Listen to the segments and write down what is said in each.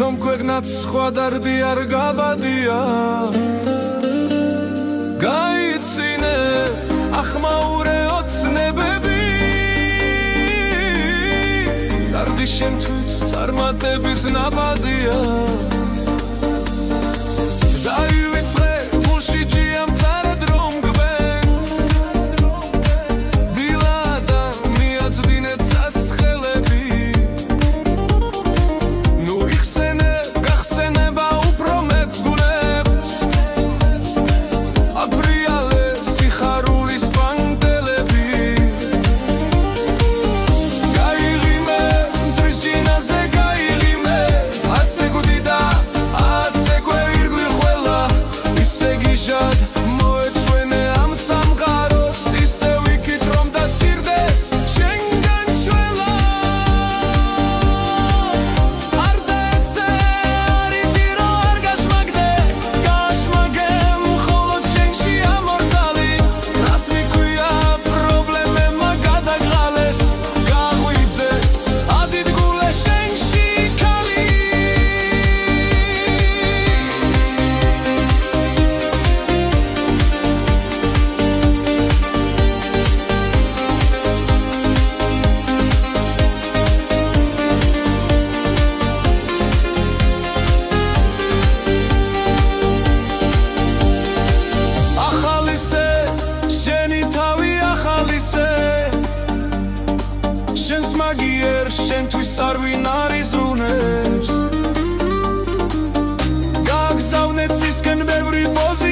თვითონ ქვეყნად სხვა დარდი არ გაბადია გაიცინე ახმაურე ოცნებები დარდი შენთვის წარმატების ნაბადია დაივიწყე გულში ჯიამთარად რომ გვენს დილა და მიაწდინე წასხელები ნუ იხსენე გახსენება უფრო მეცგუნებს აბრიალე სიხარულის პანტელები გაიღიმე მტრის ჯინაზე გაიღიმე აცე გუდი და აცე გვერგვი ყველა ისე გიჟად მოეწვენე ამ სამყაროს ისე ვიქით რომ დასჭირდეს შენგან ჩველა არ დაეცე არითი რო არ გაშმაგდე გაშმაგე მხოლოდ შენში ამორთალი რას მიქვია პრობლემებმა გადაგღალეს გაღვიძე ადიდგულე შენში ქალი ახალისე შენი თავი ახალისე შენს მაგიერ შენთვის არ ვინ არ იზრუნებს გაგზავნე ცისკენ ბევრი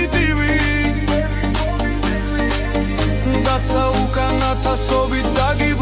პოზიტივი დაცა უკან ათასობით დაგიბ